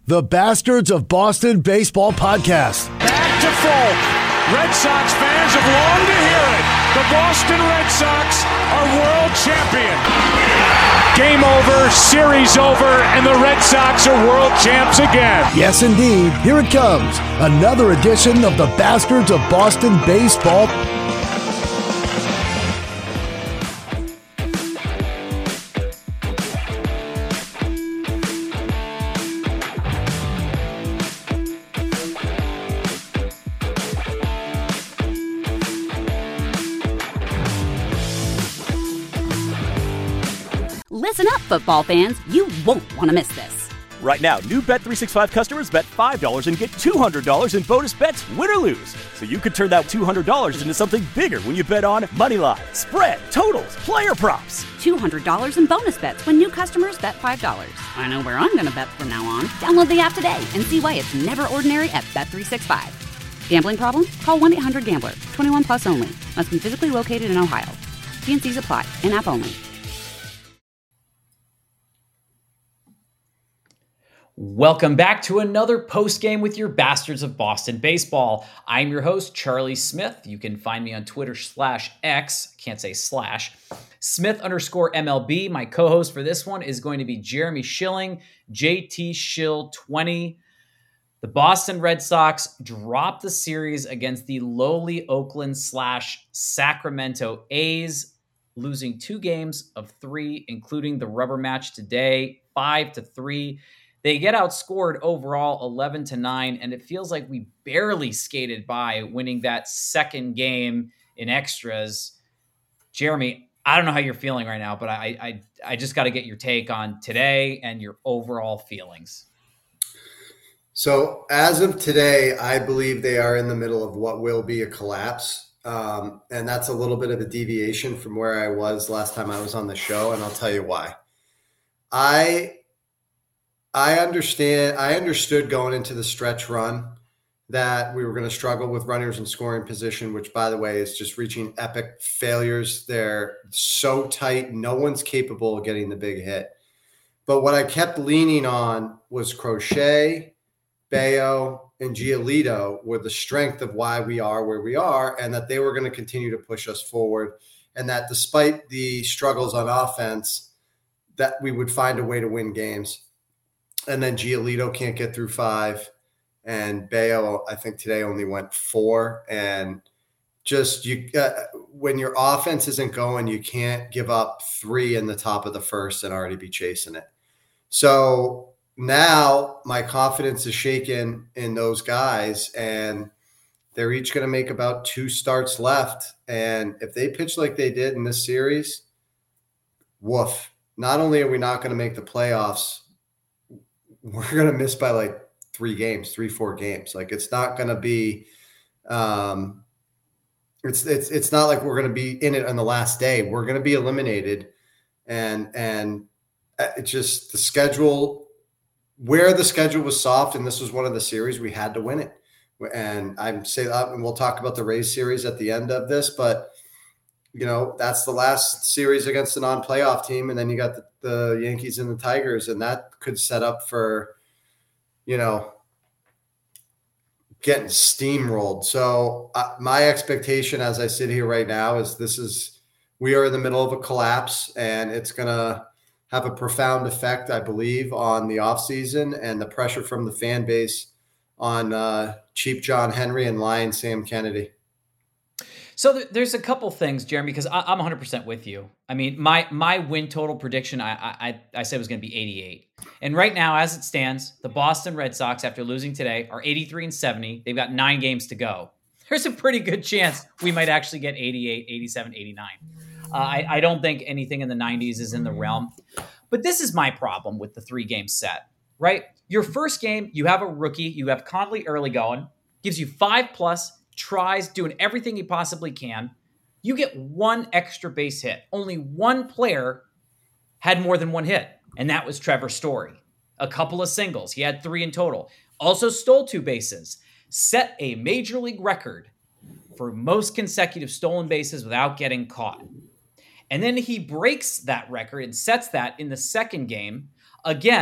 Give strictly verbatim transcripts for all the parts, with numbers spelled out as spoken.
the Bastards of Boston Baseball Podcast. Back to Folk. Red Sox fans have longed to hear it. The Boston Red Sox are world champion. Game over, series over, and the Red Sox are world champs again. Yes, indeed. Here it comes. Another edition of the Bastards of Boston Baseball. Listen up, football fans. You won't want to miss this. Right now, new Bet three sixty-five customers bet five dollars and get two hundred dollars in bonus bets, win or lose. So you could turn that two hundred dollars into something bigger when you bet on money line, spread, totals, player props. two hundred dollars in bonus bets when new customers bet five dollars. I know where I'm going to bet from now on. Download the app today and see why it's never ordinary at Bet three sixty-five. Gambling problem? Call one eight hundred gambler. twenty-one plus only. Must be physically located in Ohio. T and C's apply. In-app only. Welcome back to another post-game with your Bastards of Boston Baseball. I'm your host, Charlie Smith. You can find me on Twitter slash X, can't say slash, Smith underscore M L B. My co-host for this one is going to be Jeremy Schilling, J T Schill twenty. The Boston Red Sox dropped the series against the lowly Oakland slash Sacramento A's, losing two games of three, including the rubber match today, five to three. They get outscored overall eleven to nine, and it feels like we barely skated by winning that second game in extras. Jeremy, I don't know how you're feeling right now, but I I, I just got to get your take on today and your overall feelings. So as of today, I believe they are in the middle of what will be a collapse. Um, and that's a little bit of a deviation from where I was last time I was on the show, and I'll tell you why. I... I understand. I understood going into the stretch run that we were going to struggle with runners in scoring position, which, by the way, is just reaching epic failures. They're so tight. No one's capable of getting the big hit. But what I kept leaning on was Crochet, Bayo, and Giolito were the strength of why we are where we are, and that they were going to continue to push us forward. And that despite the struggles on offense, that we would find a way to win games. And then Giolito can't get through five. And Bayo, I think today only went four. And just you, uh, when your offense isn't going, you can't give up three in the top of the first and already be chasing it. So now my confidence is shaken in those guys, and they're each going to make about two starts left. And if they pitch like they did in this series, woof. Not only are we not going to make the playoffs, we're going to miss by like three games, three, four games. Like it's not going to be, um, it's, it's, it's not like we're going to be in it on the last day. We're going to be eliminated. And, and it's just the schedule, where the schedule was soft. And this was one of the series we had to win it. And I'm saying, and we'll talk about the Rays series at the end of this, but you know, that's the last series against a non-playoff team. And then you got the, the Yankees and the Tigers, and that could set up for, you know, getting steamrolled. So uh, my expectation as I sit here right now is this is, we are in the middle of a collapse, and it's going to have a profound effect, I believe, on the offseason and the pressure from the fan base on uh, cheap John Henry and Lion Sam Kennedy. So th- there's a couple things, Jeremy, because I- I'm one hundred percent with you. I mean, my my win total prediction, I I, I said was going to be eighty-eight. And right now, as it stands, the Boston Red Sox, after losing today, are eighty-three and seventy. They've got nine games to go. There's a pretty good chance we might actually get eighty-eight, eighty-seven, eighty-nine. Uh, I, I don't think anything in the nineties is in the realm. But this is my problem with the three-game set, right? Your first game, you have a rookie. You have Conley early going. Gives you five plus. Tries doing everything he possibly can. You get one extra base hit. Only one player had more than one hit, and that was Trevor Story. A couple of singles. He had three in total. Also stole two bases. Set a major league record for most consecutive stolen bases without getting caught. And then he breaks that record and sets that in the second game, again,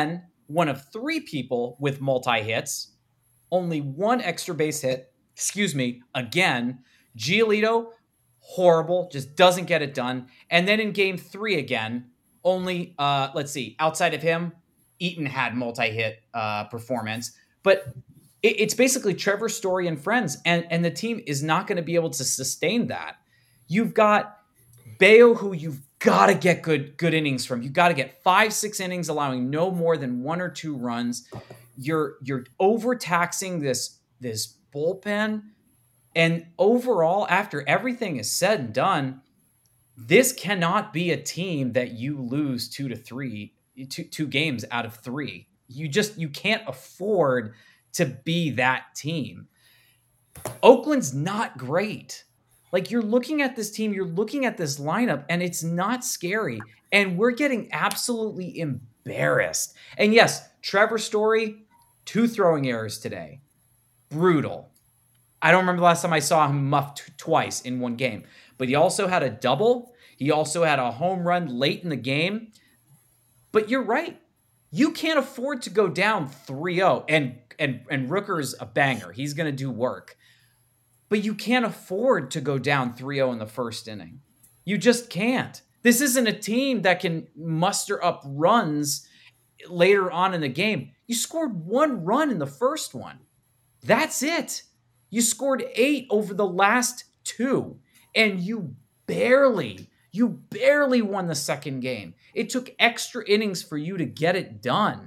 one of three people with multi-hits, only one extra base hit, excuse me, again. Giolito, horrible, just doesn't get it done. And then in game three again, only, uh, let's see, outside of him, Eaton had multi-hit uh, performance. But it, it's basically Trevor Story and friends, and, and the team is not going to be able to sustain that. You've got Bayo, who you've got to get good good innings from. You've got to get five, six innings, allowing no more than one or two runs. You're you're overtaxing this, this bullpen. And overall, after everything is said and done, this cannot be a team that you lose two to three, two, two games out of three. You just, you can't afford to be that team. Oakland's not great. Like, you're looking at this team, you're looking at this lineup, and it's not scary. And we're getting absolutely embarrassed. And yes, Trevor Story, two throwing errors today. Brutal. I don't remember the last time I saw him muffed twice in one game. But he also had a double. He also had a home run late in the game. But you're right. You can't afford to go down three oh. And, and, and Rooker's a banger. He's going to do work. But you can't afford to go down three oh in the first inning. You just can't. This isn't a team that can muster up runs later on in the game. You scored one run in the first one. That's it. You scored eight over the last two, and you barely, you barely won the second game. It took extra innings for you to get it done.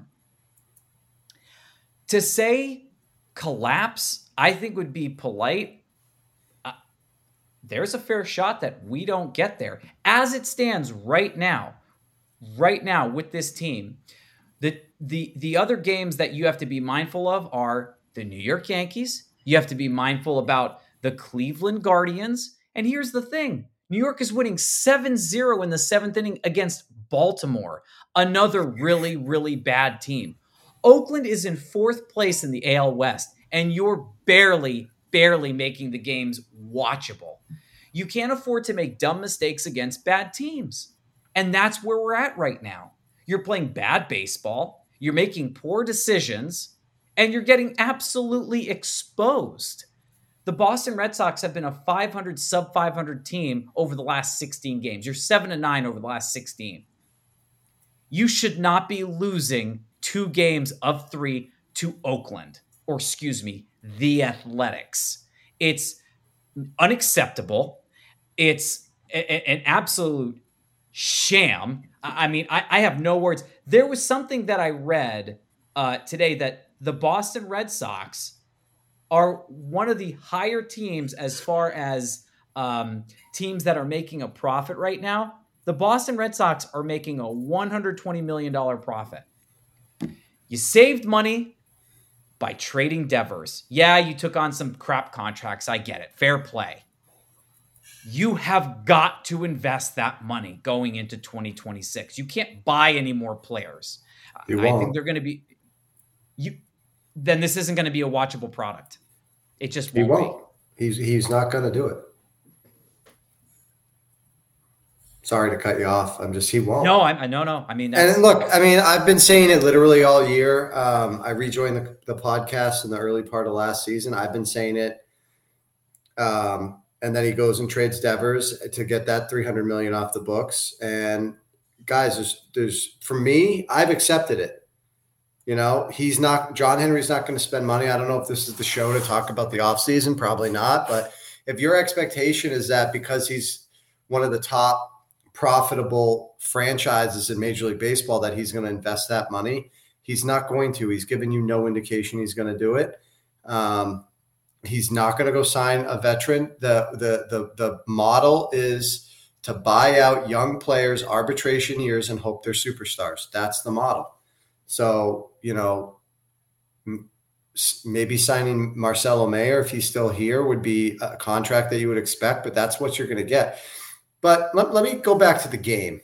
To say collapse, I think would be polite. Uh, there's a fair shot that we don't get there. As it stands right now, right now with this team, the, the, the other games that you have to be mindful of are the New York Yankees. You have to be mindful about the Cleveland Guardians. And here's the thing. New York is winning seven zero in the seventh inning against Baltimore, another really, really bad team. Oakland is in fourth place in the A L West, and you're barely, barely making the games watchable. You can't afford to make dumb mistakes against bad teams. And that's where we're at right now. You're playing bad baseball. You're making poor decisions. And you're getting absolutely exposed. The Boston Red Sox have been a five hundred, sub five hundred team over the last sixteen games. You're seven to nine over the last sixteen. You should not be losing two games of three to Oakland, or excuse me, the Athletics. It's unacceptable. It's a, a, an absolute sham. I mean, I, I have no words. There was something that I read uh, today that the Boston Red Sox are one of the higher teams as far as um, teams that are making a profit right now. The Boston Red Sox are making a one hundred twenty million dollars profit. You saved money by trading Devers. Yeah, you took on some crap contracts. I get it. Fair play. You have got to invest that money going into twenty twenty-six. You can't buy any more players. You I won't. think they're going to be... You, then this isn't going to be a watchable product. It just He won't. won't. He's he's not going to do it. Sorry to cut you off. I'm just he won't. No, I, I no no. I mean, that's, And look, I mean, I've been saying it literally all year. Um, I rejoined the, the podcast in the early part of last season. I've been saying it. Um, and then he goes and trades Devers to get that three hundred million dollars off the books. And guys, there's there's for me, I've accepted it. You know, he's not, John Henry's not going to spend money. I don't know if this is the show to talk about the offseason, probably not. But if your expectation is that because he's one of the top profitable franchises in Major League Baseball, that he's going to invest that money, he's not going to. He's given you no indication he's going to do it. Um, he's not going to go sign a veteran. The, the, the, the model is to buy out young players, arbitration years, and hope they're superstars. That's the model. So, you know, m- maybe signing Marcelo Mayer, if he's still here, would be a contract that you would expect, but that's what you're going to get. But let, let me go back to the game,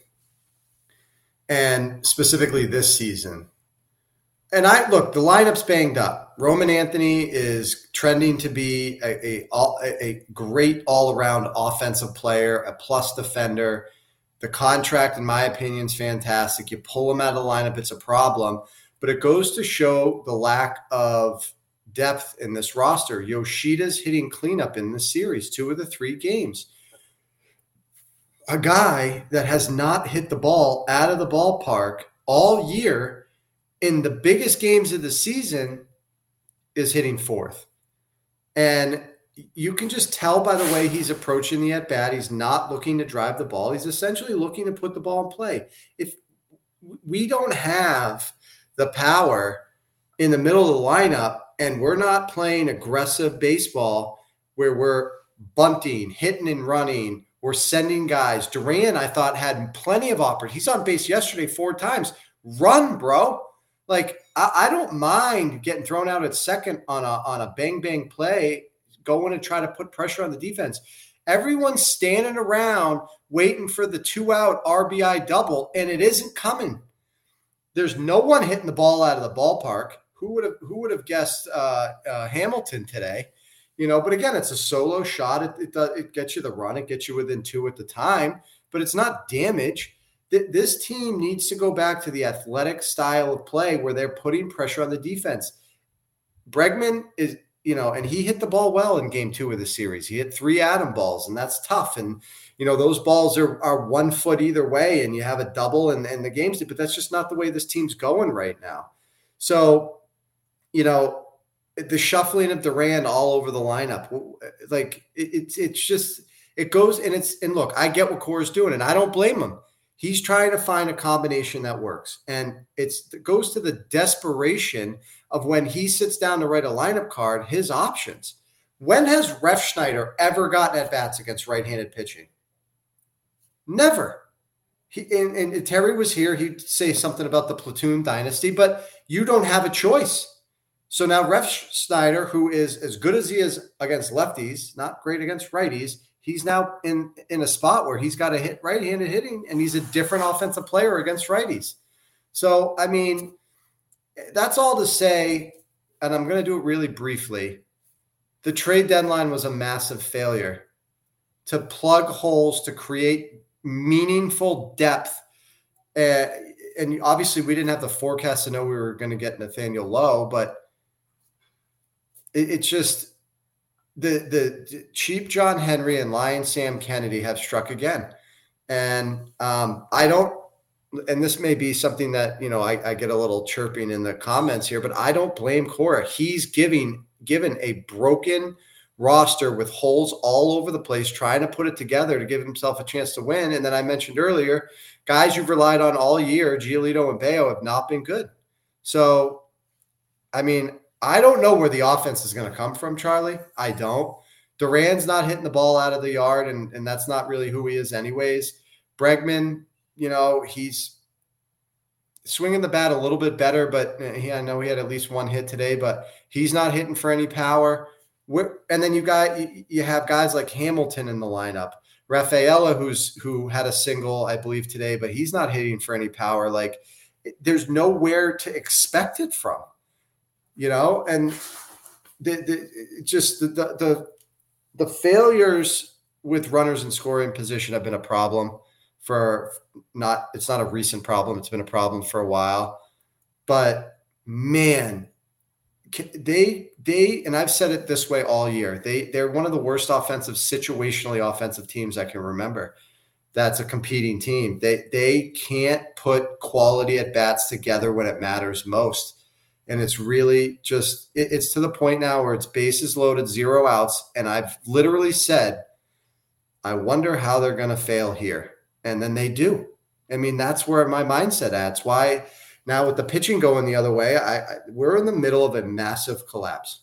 and specifically this season. And I look, the lineup's banged up. Roman Anthony is trending to be a, a, a great all-around offensive player, a plus defender. The contract, in my opinion, is fantastic. You pull him out of the lineup, it's a problem. but it goes to show the lack of depth in this roster. Yoshida's hitting cleanup in this series, two of the three games. A guy that has not hit the ball out of the ballpark all year in the biggest games of the season is hitting fourth. And you can just tell by the way he's approaching the at-bat. He's not looking to drive the ball. He's essentially looking to put the ball in play. If we don't have the power in the middle of the lineup and we're not playing aggressive baseball where we're bunting, hitting and running, we're sending guys. Duran, I thought, had plenty of opportunities. He's on base yesterday four times. Run, bro. Like, I, I don't mind getting thrown out at second on a on a bang-bang play, going and try to put pressure on the defense. Everyone's standing around waiting for the two-out R B I double, and it isn't coming. There's no one hitting the ball out of the ballpark. Who would have who would have guessed uh, uh, Hamilton today? You know, but again, it's a solo shot. It, it, uh, it gets you the run. It gets you within two at the time, but it's not damage. Th- this team needs to go back to the athletic style of play where they're putting pressure on the defense. Bregman is, you know, and he hit the ball well in game two of the series. He hit three atom balls, and that's tough. And, you know, those balls are, are one foot either way, and you have a double and, and the game's, but that's just not the way this team's going right now. So, you know, the shuffling of Duran all over the lineup, like it, it's it's just it goes and it's and look, I get what Cora's doing, and I don't blame him. He's trying to find a combination that works, and it's it goes to the desperation of when he sits down to write a lineup card, his options. When has Refsnyder ever gotten at bats against right-handed pitching? Never. He and, and Terry was here. He'd say something about the platoon dynasty, but you don't have a choice. So now Refsnyder, who is as good as he is against lefties, not great against righties, he's now in, in a spot where he's got to hit right-handed hitting, and he's a different offensive player against righties. So, I mean, that's all to say, and I'm going to do it really briefly. The trade deadline was a massive failure to plug holes, to create meaningful depth. Uh, and obviously we didn't have the forecast to know we were going to get Nathaniel Lowe, but it's just the the cheap John Henry and Lion Sam Kennedy have struck again. And um, I don't, and this may be something that, you know, I, I get a little chirping in the comments here, but I don't blame Cora. He's giving given a broken roster with holes all over the place, trying to put it together to give himself a chance to win. And then I mentioned earlier, guys you've relied on all year, Giolito and Bayo, have not been good. So, I mean, I don't know where the offense is going to come from, Charlie. I don't. Duran's not hitting the ball out of the yard, and, and that's not really who he is anyways. Bregman, you know, he's swinging the bat a little bit better, but he, I know he had at least one hit today, but he's not hitting for any power. We're, and then you got you, you have guys like Hamilton in the lineup. Rafaela, who's who had a single, I believe, today, but he's not hitting for any power. Like, there's nowhere to expect it from. You know, and the, the just the, the the the failures with runners in scoring position have been a problem for not. It's not a recent problem. It's been a problem for a while. But man, they they and I've said it this way all year. They they're one of the worst offensive, situationally offensive teams I can remember. That's a competing team. They they can't put quality at bats together when it matters most. And it's really just, it, it's to the point now where it's bases loaded, zero outs. And I've literally said, I wonder how they're going to fail here. And then they do. I mean, that's where my mindset at. It's why now with the pitching going the other way, I, I we're in the middle of a massive collapse.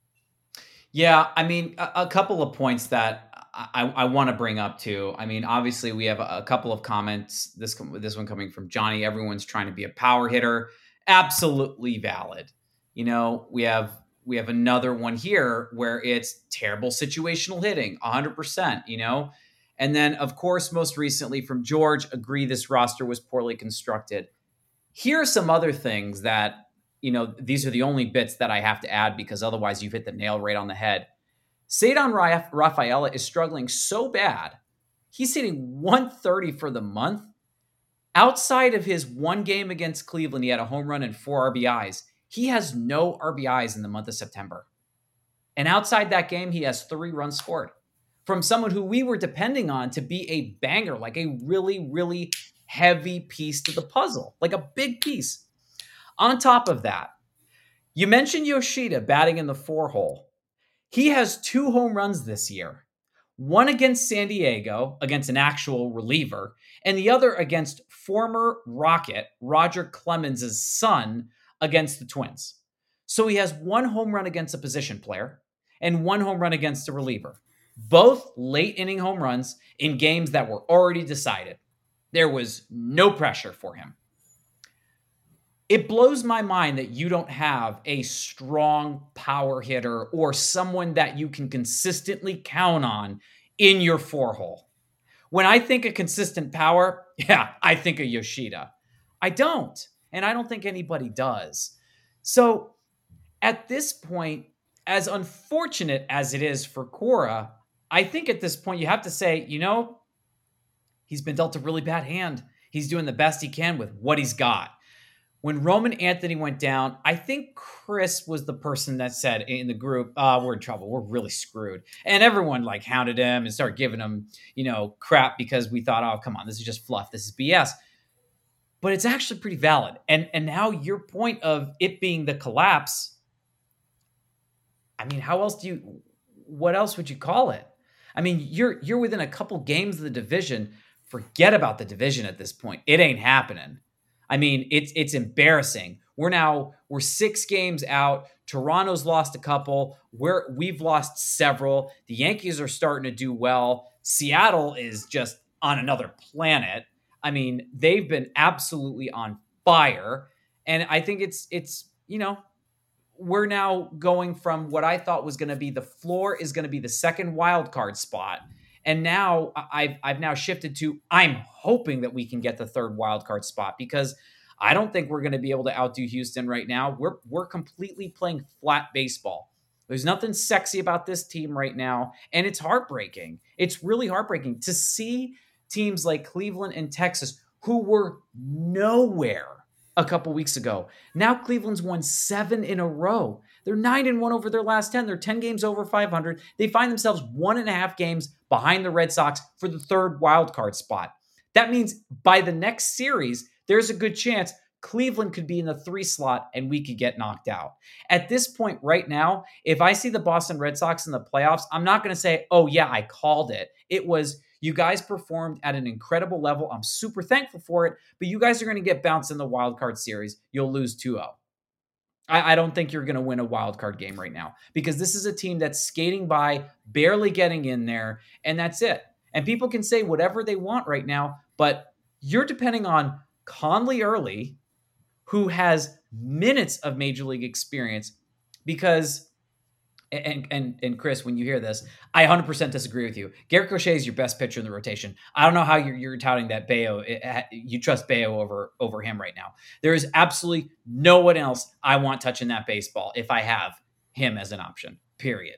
Yeah. I mean, a, a couple of points that I, I want to bring up too. I mean, obviously we have a, a couple of comments, this, this one coming from Johnny. Everyone's trying to be a power hitter. Absolutely valid. You know, we have we have another one here where it's terrible situational hitting, one hundred percent, you know. And then, of course, most recently from George, agree this roster was poorly constructed. Here are some other things that, you know, these are the only bits that I have to add because otherwise you've hit the nail right on the head. Cedar Rafaela is struggling so bad. He's hitting one thirty for the month. Outside of his one game against Cleveland, he had a home run and four R B Is. He has no R B Is in the month of September. And outside that game, he has three runs scored from someone who we were depending on to be a banger, like a really, really heavy piece to the puzzle, like a big piece. On top of that, you mentioned Yoshida batting in the four hole. He has two home runs this year, one against San Diego, against an actual reliever, and the other against former Rocket, Roger Clemens' son, against the Twins. So he has one home run against a position player and one home run against a reliever, both late inning home runs in games that were already decided. There was no pressure for him. It blows my mind that you don't have a strong power hitter or someone that you can consistently count on in your four hole. When I think of consistent power, yeah, I think of Yoshida. I don't, and I don't think anybody does. So at this point, as unfortunate as it is for Cora, I think at this point you have to say, you know, he's been dealt a really bad hand. He's doing the best he can with what he's got. When Roman Anthony went down, I think Chris was the person that said in the group, uh, we're in trouble. We're really screwed. And everyone like hounded him and started giving him, you know, crap because we thought, oh, come on, this is just fluff. This is B S. But it's actually pretty valid. And, and now your point of it being the collapse, I mean, how else do you, what else would you call it? I mean, you're, you're within a couple games of the division. Forget about the division at this point. It ain't happening. I mean, it's it's embarrassing. We're now we're six games out. Toronto's lost a couple. We're we've lost several. The Yankees are starting to do well. Seattle is just on another planet. I mean, they've been absolutely on fire. And I think it's it's you know, we're now going from what I thought was going to be the floor is going to be the second wild card spot. And now I've, I've now shifted to, I'm hoping that we can get the third wild card spot because I don't think we're going to be able to outdo Houston right now. We're, we're completely playing flat baseball. There's nothing sexy about this team right now. And it's heartbreaking. It's really heartbreaking to see teams like Cleveland and Texas who were nowhere a couple weeks ago. Now Cleveland's won seven in a row. They're nine and one over their last ten. They're ten games over five hundred. They find themselves one and a half games behind the Red Sox for the third wild card spot. That means by the next series, there's a good chance Cleveland could be in the three slot and we could get knocked out. At this point right now, if I see the Boston Red Sox in the playoffs, I'm not going to say, oh yeah, I called it. It was, you guys performed at an incredible level. I'm super thankful for it, but you guys are going to get bounced in the wild card series. You'll lose two oh. I, I don't think you're going to win a wild card game right now because this is a team that's skating by, barely getting in there, and that's it. And people can say whatever they want right now, but you're depending on Conley Early, who has minutes of major league experience because, and and and Chris, when you hear this, I one hundred percent disagree with you. Garrett Crochet is your best pitcher in the rotation. I don't know how you're, you're touting that Bayo, it, you trust Bayo over, over him right now. There is absolutely no one else I want touching that baseball if I have him as an option, period.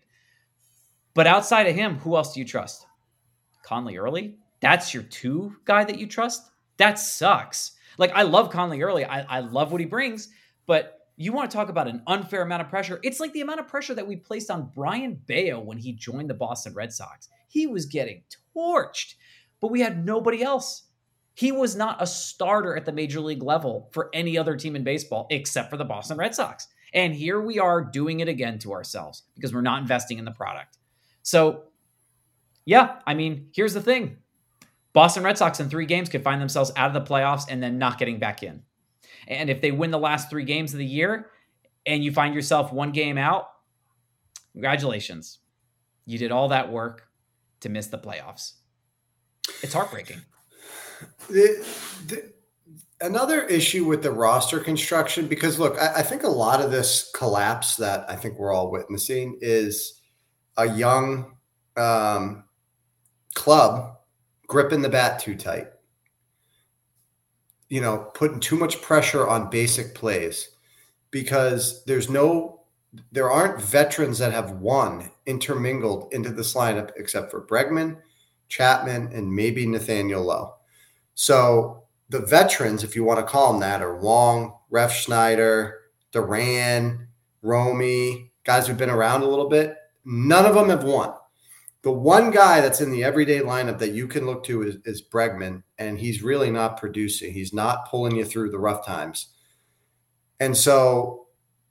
But outside of him, who else do you trust? Conley Early? That's your two guy that you trust? That sucks. Like, I love Conley Early. I, I love what he brings, but you want to talk about an unfair amount of pressure. It's like the amount of pressure that we placed on Brian Bayo when he joined the Boston Red Sox. He was getting torched, but we had nobody else. He was not a starter at the major league level for any other team in baseball except for the Boston Red Sox. And here we are doing it again to ourselves because we're not investing in the product. So, yeah, I mean, here's the thing. Boston Red Sox in three games could find themselves out of the playoffs and then not getting back in. And if they win the last three games of the year and you find yourself one game out, congratulations. You did all that work to miss the playoffs. It's heartbreaking. The, the, another issue with the roster construction, because look, I, I think a lot of this collapse that I think we're all witnessing is a young um, club gripping the bat too tight. You know, putting too much pressure on basic plays because there's no, there aren't veterans that have won intermingled into this lineup except for Bregman, Chapman, and maybe Nathaniel Lowe. So the veterans, if you want to call them that, are Wong, Refsnyder, Duran, Romy, guys who've been around a little bit. None of them have won. The one guy that's in the everyday lineup that you can look to is, is Bregman, and he's really not producing. He's not pulling you through the rough times. And so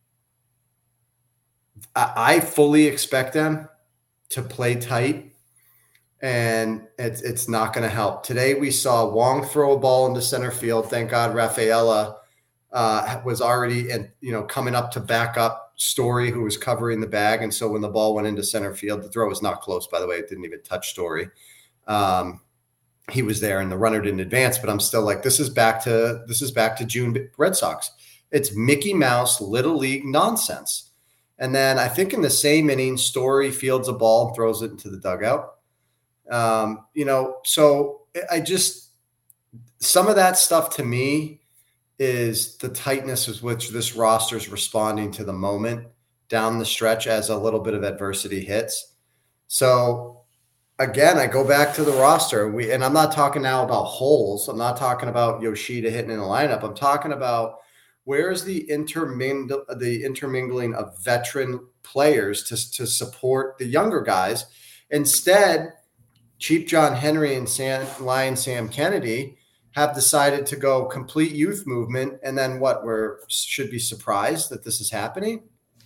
I, I fully expect them to play tight, and it's, it's not going to help. Today we saw Wong throw a ball into center field. Thank God Rafaela uh, was already in, you know, coming up to back up Story, who was covering the bag. And so when the ball went into center field, the throw was not close, by the way. It didn't even touch Story. Um, he was there and the runner didn't advance, but I'm still like, this is back to, this is back to June Red Sox. It's Mickey Mouse, little league nonsense. And then I think in the same inning, Story fields a ball and throws it into the dugout. Um, you know, so I just, some of that stuff to me is the tightness with which this roster is responding to the moment down the stretch as a little bit of adversity hits. So again, I go back to the roster. We, and I'm not talking now about holes. I'm not talking about Yoshida hitting in the lineup. I'm talking about where is the intermingle, the intermingling of veteran players to, to support the younger guys. Instead, Cheap John Henry and Sam, Lion Sam Kennedy have decided to go complete youth movement. And then what, we're should be surprised that this is happening.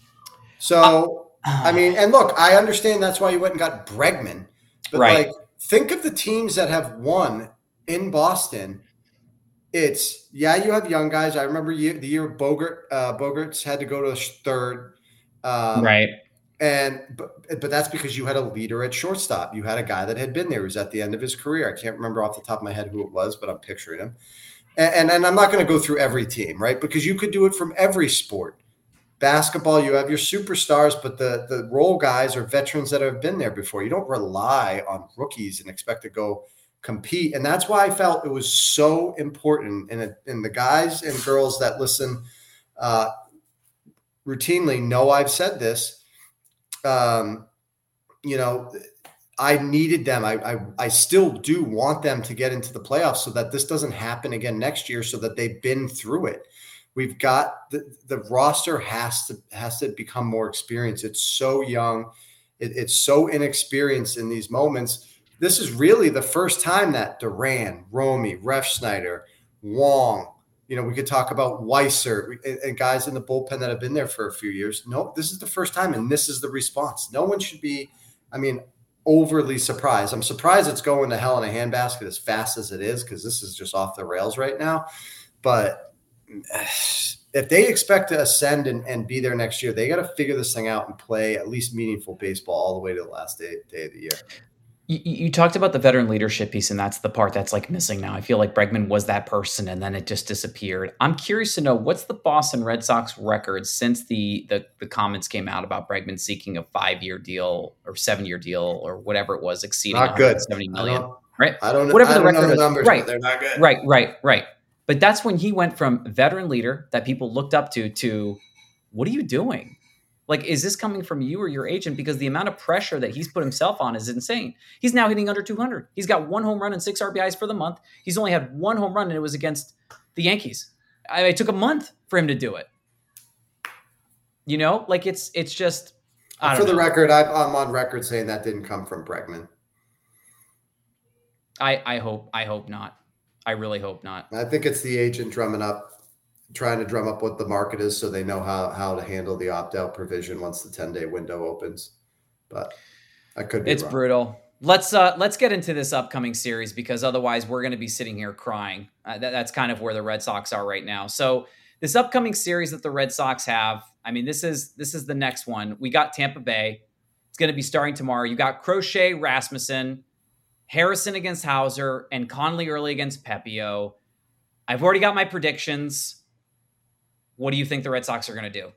So, uh, I mean, and look, I understand that's why you went and got Bregman, but right. like, think of the teams that have won in Boston. It's, yeah, you have young guys. I remember you, the year Bogart, uh, Bogarts had to go to third. Um, right. And but, but that's because you had a leader at shortstop. You had a guy that had been there, who's at the end of his career. I can't remember off the top of my head who it was, but I'm picturing him. And, and, and I'm not going to go through every team, right? Because you could do it from every sport. Basketball, you have your superstars, but the, the role guys are veterans that have been there before. You don't rely on rookies and expect to go compete. And that's why I felt it was so important. And, it, and the guys and girls that listen uh, routinely know I've said this. Um, you know, I needed them. I, I I still do want them to get into the playoffs so that this doesn't happen again next year, so that they've been through it. We've got the, the roster has to has to become more experienced. It's so young. It, it's so inexperienced in these moments. This is really the first time that Duran, Romy, Refsnyder, Wong, you know, we could talk about Weiser and, and guys in the bullpen that have been there for a few years. No, this is the first time, and this is the response. No one should be, I mean, overly surprised. I'm surprised it's going to hell in a handbasket as fast as it is, because this is just off the rails right now. But if they expect to ascend and, and be there next year, they got to figure this thing out and play at least meaningful baseball all the way to the last day, day of the year. You, you talked about the veteran leadership piece, and that's the part that's like missing now. I feel like Bregman was that person, and then it just disappeared. I'm curious to know, what's the Boston Red Sox record since the the, the comments came out about Bregman seeking a five-year deal or seven-year deal or whatever it was, exceeding not good. one hundred seventy million. I right? I don't know. Whatever I the don't record know the is. numbers, right. but they're not good. Right, right, right. But that's when he went from veteran leader that people looked up to to, what are you doing? Like, is this coming from you or your agent? Because the amount of pressure that he's put himself on is insane. He's now hitting under two hundred. He's got one home run and six R B Is for the month. He's only had one home run, and it was against the Yankees. I, it took a month for him to do it. You know, like it's it's just. I don't for the know. record, I, I'm on record saying that didn't come from Bregman. I I hope I hope not. I really hope not. I think it's the agent drumming up. Trying to drum up what the market is so they know how, how to handle the opt-out provision once the ten-day window opens. But I could be It's wrong. brutal. Let's uh, let's get into this upcoming series, because otherwise we're going to be sitting here crying. Uh, that, that's kind of where the Red Sox are right now. So this upcoming series that the Red Sox have, I mean, this is this is the next one. We got Tampa Bay. It's going to be starting tomorrow. You got Crochet, Rasmussen, Harrison against Hauser, and Conley early against Pepio. I've already got my predictions. What do you think the Red Sox are going to do?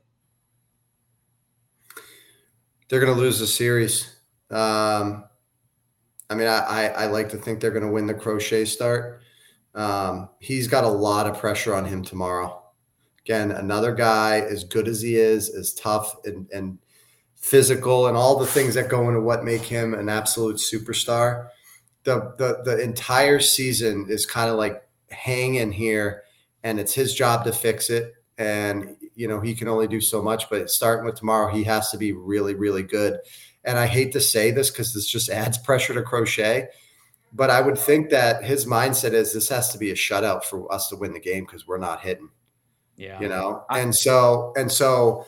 They're going to lose the series. Um, I mean, I, I, I like to think they're going to win the Crochet start. Um, he's got a lot of pressure on him tomorrow. Again, another guy as good as he is, as tough and, and physical and all the things that go into what make him an absolute superstar. The, the, the entire season is kind of like hang in here, and it's his job to fix it. And, you know, he can only do so much, but starting with tomorrow, he has to be really, really good. And I hate to say this because this just adds pressure to Crochet, but I would think that his mindset is this has to be a shutout for us to win the game because we're not hitting. Yeah. You know? And so, and so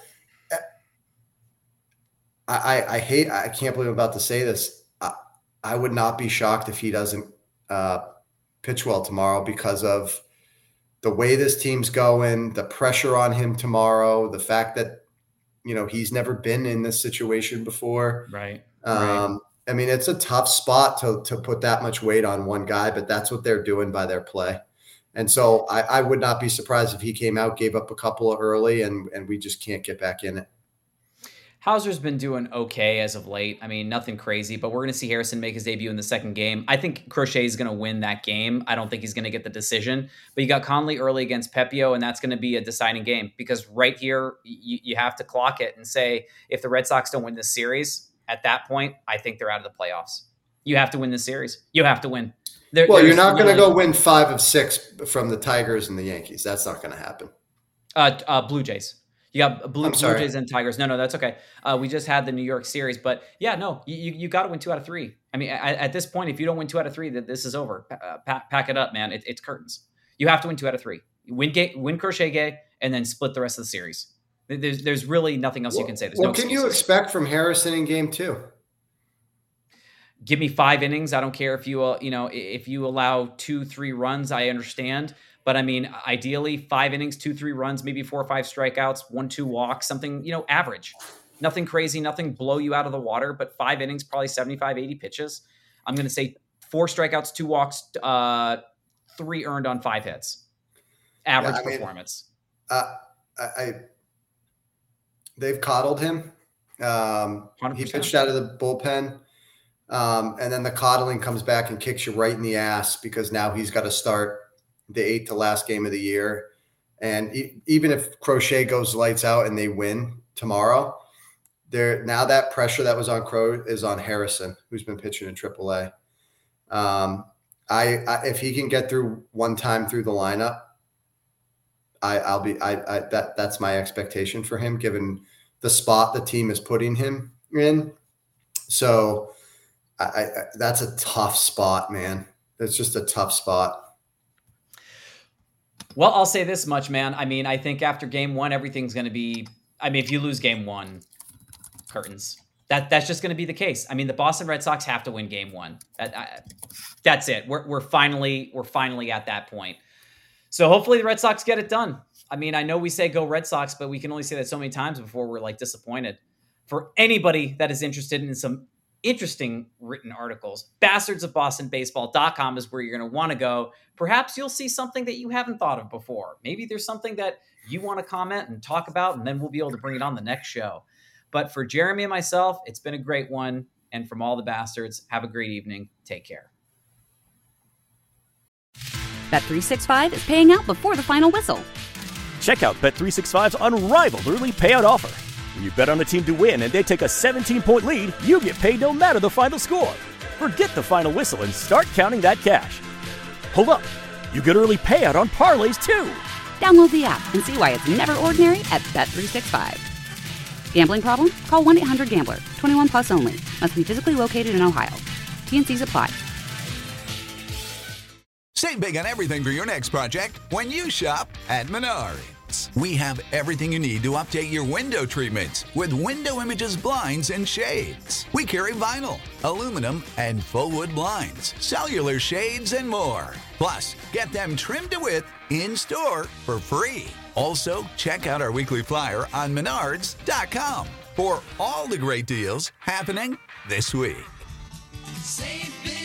I, I hate, I can't believe I'm about to say this. I, I would not be shocked if he doesn't uh, pitch well tomorrow because of the way this team's going, the pressure on him tomorrow, the fact that, you know, he's never been in this situation before. Right. Um, right. I mean, it's a tough spot to to put that much weight on one guy, but that's what they're doing by their play. And so I, I would not be surprised if he came out, gave up a couple early, and and we just can't get back in it. Hauser's been doing okay as of late. I mean, nothing crazy, but we're going to see Harrison make his debut in the second game. I think Crochet is going to win that game. I don't think he's going to get the decision, but you got Conley early against Pepio, and that's going to be a deciding game because right here, you, you have to clock it and say, if the Red Sox don't win this series, at that point, I think they're out of the playoffs. You have to win this series. You have to win. There, well, you're not going to go win five of six from the Tigers and the Yankees. That's not going to happen. Uh, uh, Blue Jays. You got Blue, Blue Jays and Tigers. No, no, that's okay. Uh, we just had the New York series, but yeah, no, you you got to win two out of three. I mean, at, at this point, if you don't win two out of three, that this is over. Uh, pack, pack it up, man. It, it's curtains. You have to win two out of three. Win gay, win Crochet gay, and then split the rest of the series. There's there's really nothing else well, you can say. There's what no can excuses. you expect from Harrison in game two? Give me five innings. I don't care if you uh, you know if you allow two, three runs. I understand. But I mean, ideally, five innings, two, three runs, maybe four or five strikeouts, one, two walks, something, you know, average. Nothing crazy, nothing blow you out of the water, but five innings, probably seventy-five, eighty pitches. I'm going to say four strikeouts, two walks, uh, three earned on five hits. Average yeah, I performance. Mean, uh, I, I they've coddled him. Um, he pitched out of the bullpen. Um, and then the coddling comes back and kicks you right in the ass because now he's got to start the eighth to last game of the year. And e- even if Crochet goes lights out and they win tomorrow, there now that pressure that was on Crow is on Harrison, who's been pitching in triple A. Um, I, I if he can get through one time through the lineup, I, I'll be I, I that that's my expectation for him, given the spot the team is putting him in. So I, I that's a tough spot, man. It's just a tough spot. Well, I'll say this much, man. I mean, I think after game one, everything's going to be, I mean, if you lose game one, curtains. That That's just going to be the case. I mean, the Boston Red Sox have to win game one. That, I, that's it. We're, we're finally, we're finally at that point. So hopefully the Red Sox get it done. I mean, I know we say go Red Sox, but we can only say that so many times before we're like disappointed. For anybody that is interested in some interesting written articles, bastards of boston baseball dot com is where you're going to want to go. Perhaps you'll see something that you haven't thought of before. Maybe there's something that you want to comment and talk about, and then we'll be able to bring it on the next show. But for Jeremy and myself, it's been a great one. And from all the bastards, have a great evening. Take care. Bet three sixty-five is paying out before the final whistle. Check out Bet three sixty-five's unrivaled early payout offer. When you bet on a team to win and they take a seventeen-point lead, you get paid no matter the final score. Forget the final whistle and start counting that cash. Hold up. You get early payout on parlays, too. Download the app and see why it's never ordinary at Bet three sixty-five. Gambling problem? Call one eight hundred gambler. twenty-one plus only. Must be physically located in Ohio. T and C's apply. Save big on everything for your next project when you shop at Menards. We have everything you need to update your window treatments with Window Images blinds and shades. We carry vinyl, aluminum, and full wood blinds, cellular shades, and more. Plus, get them trimmed to width in store for free. Also, check out our weekly flyer on menards dot com for all the great deals happening this week. Save big.